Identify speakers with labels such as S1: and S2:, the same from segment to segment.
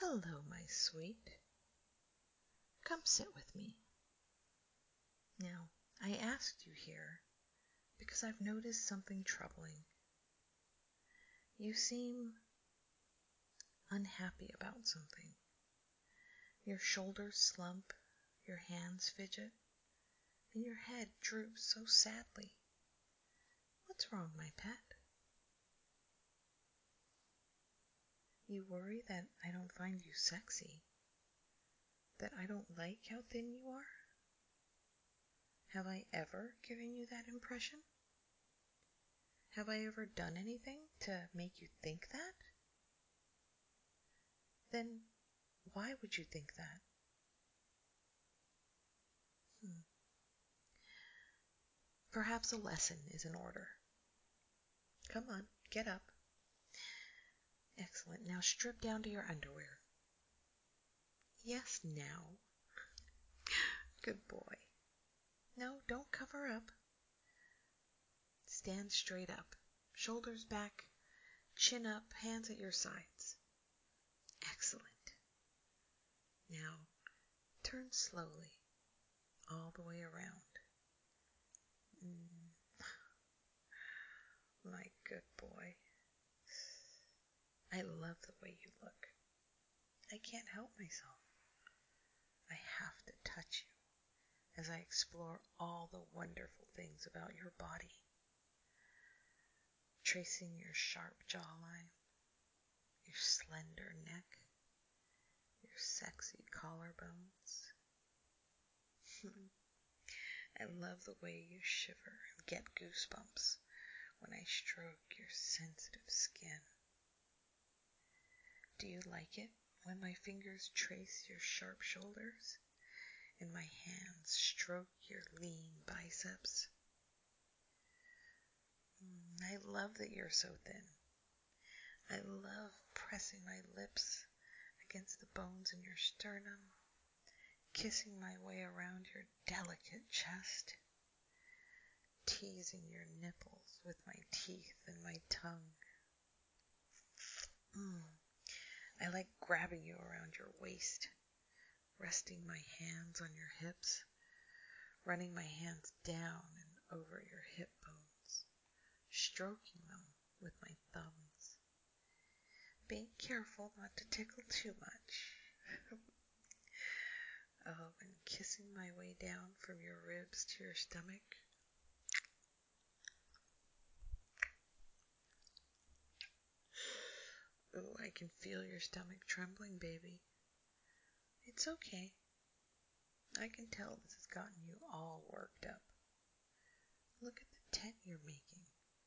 S1: Hello, my sweet. Come sit with me. Now, I asked you here because I've noticed something troubling. You seem unhappy about something. Your shoulders slump, your hands fidget, and your head droops so sadly. What's wrong, my pet? You worry that I don't find you sexy, that I don't like how thin you are? Have I ever given you that impression? Have I ever done anything to make you think that? Then why would you think that? Perhaps a lesson is in order. Come on, get up. Excellent. Now strip down to your underwear. Yes, now. Good boy. No, don't cover up. Stand straight up, shoulders back, chin up, hands at your sides. Excellent. Now, turn slowly, all the way around. My good boy. I love the way you look. I can't help myself. I have to touch you as I explore all the wonderful things about your body. Tracing your sharp jawline, your slender neck, your sexy collarbones. I love the way you shiver and get goosebumps when I stroke your sensitive skin. Do you like it when my fingers trace your sharp shoulders and my hands stroke your lean biceps? I love that you're so thin. I love pressing my lips against the bones in your sternum, kissing my way around your delicate chest, teasing your nipples with my teeth and my tongue. I like grabbing you around your waist, resting my hands on your hips, running my hands down and over your hip bones, stroking them with my thumbs, being careful not to tickle too much. Oh, and kissing my way down from your ribs to your stomach. Oh, I can feel your stomach trembling, baby. It's okay. I can tell this has gotten you all worked up. Look at the tent you're making.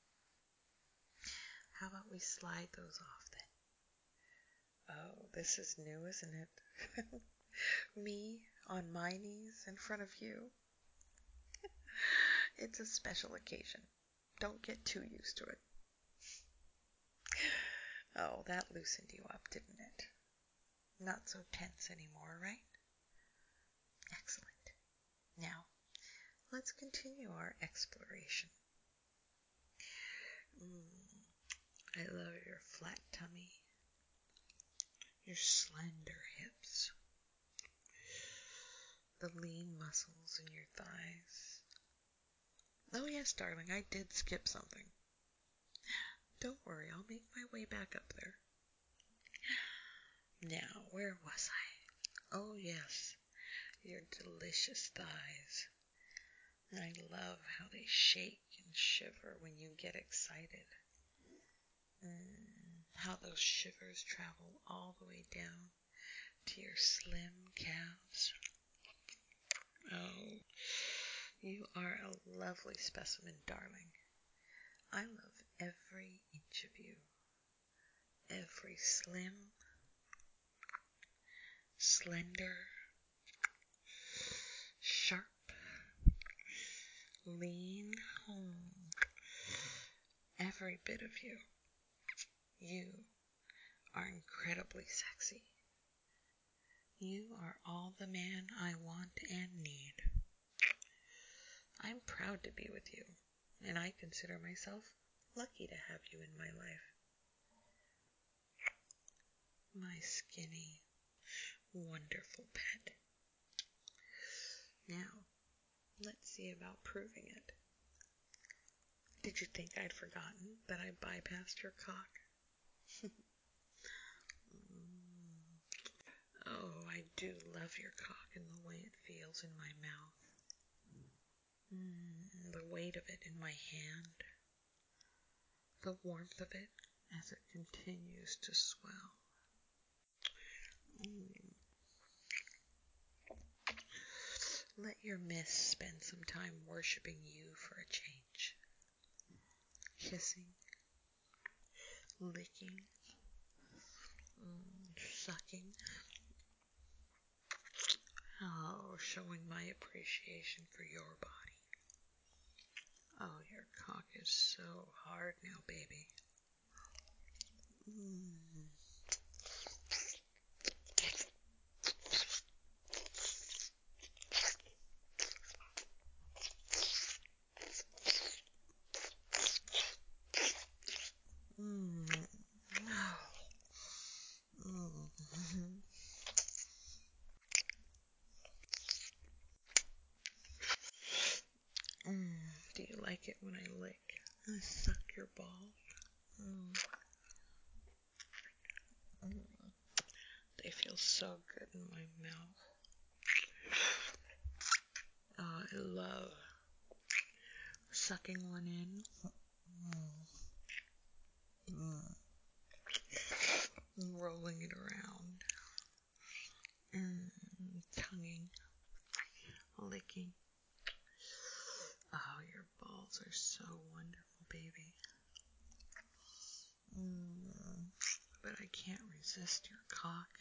S1: How about we slide those off then? Oh, this is new, isn't it? Me on my knees in front of you. It's a special occasion. Don't get too used to it. Oh, that loosened you up, didn't it? Not so tense anymore, right? Excellent. Now, let's continue our exploration. I love your flat tummy, your slender hips, the lean muscles in your thighs. Oh yes, darling, I did skip something. Don't worry, I'll make my way back up there. Now, where was I? Oh yes, your delicious thighs. I love how they shake and shiver when you get excited. How those shivers travel all the way down to your slim calves. Oh, you are a lovely specimen, darling. I love every inch of you. Every slim, slender, sharp, lean, every bit of you. You are incredibly sexy. You are all the man I want and need. I'm proud to be with you, and I consider myself lucky to have you in my life. My skinny, wonderful pet. Now, let's see about proving it. Did you think I'd forgotten that I bypassed your cock? Oh, I do love your cock and the way it feels in my mouth. The weight of it in my hand. The warmth of it as it continues to swell. Let your miss spend some time worshiping you for a change. Kissing, licking, sucking. Oh, showing my appreciation for your body. Oh, your cock is so hard now, baby. Do you like it when I lick? I suck your balls. They feel so good in my mouth. Oh, I love sucking one in. Rolling it around. Tonguing. Licking. Oh, your balls are so wonderful, baby. But I can't resist your cock.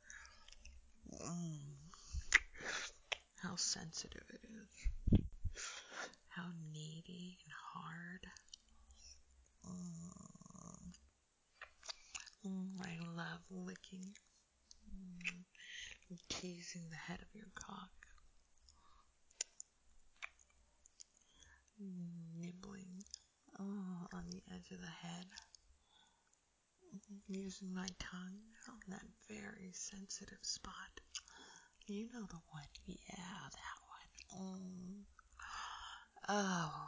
S1: How sensitive it is. How needy and hard. I love licking. Teasing the head of your cock. Nibbling on the edge of the head. Using my tongue on that very sensitive spot. You know the one. Yeah, that one. Oh.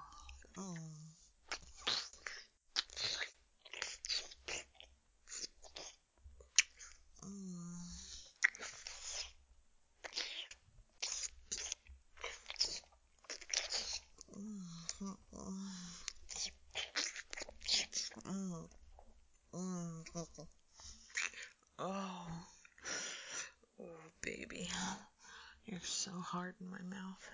S1: Oh, baby. You're so hard in my mouth.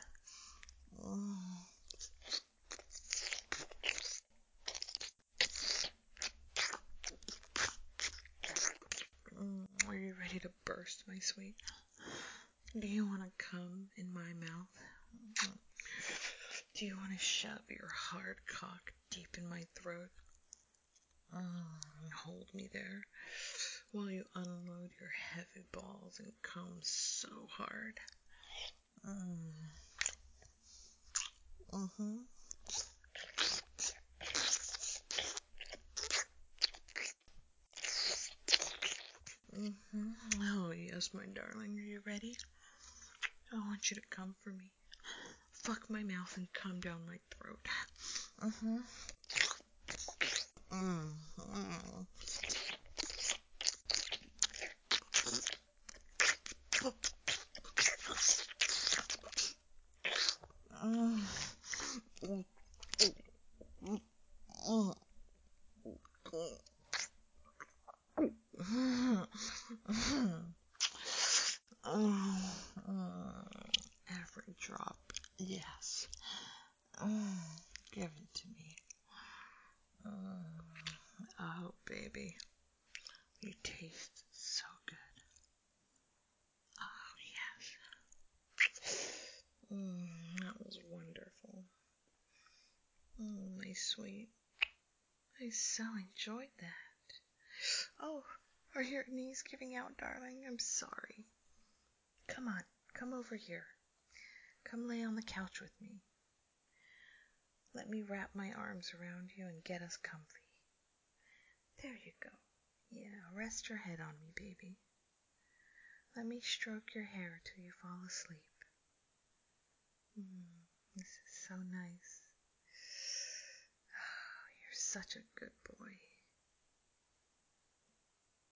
S1: Are you ready to burst, my sweet? Do you want to come in my mouth? Do you want to shove your hard cock deep in my throat? And hold me there while you unload your heavy balls and come so hard. Oh, yes, my darling. Are you ready? I want you to come for me. Fuck my mouth and come down my throat. Every drop. Yes. Give it to me. Oh, baby. You taste so good. Oh, yes. That was wonderful. My sweet. I so enjoyed that. Oh, are your knees giving out, darling? I'm sorry. Come on, come over here. Come lay on the couch with me. Let me wrap my arms around you and get us comfy. There you go. Yeah, rest your head on me, baby. Let me stroke your hair till you fall asleep. This is so nice. Oh, you're such a good boy.